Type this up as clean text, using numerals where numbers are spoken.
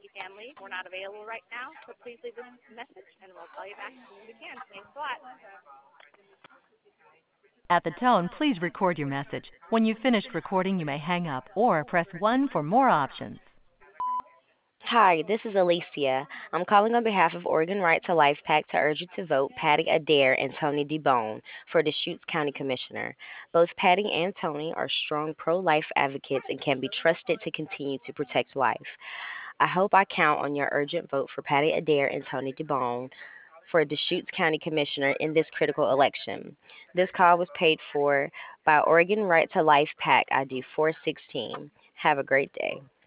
family. We're not available right now, so please leave a message, and we'll call you back as soon as we can. Thanks a lot. At the tone, please record your message. When you've finished recording, you may hang up or press 1 for more options. Hi, this is Alicia. I'm calling on behalf of Oregon Right to Life PAC to urge you to vote Patty Adair and Tony DeBone for Deschutes County Commissioner. Both Patty and Tony are strong pro-life advocates and can be trusted to continue to protect life. I hope I count on your urgent vote for Patty Adair and Tony DeBone for Deschutes County Commissioner in this critical election. This call was paid for by Oregon Right to Life PAC ID 416. Have a great day.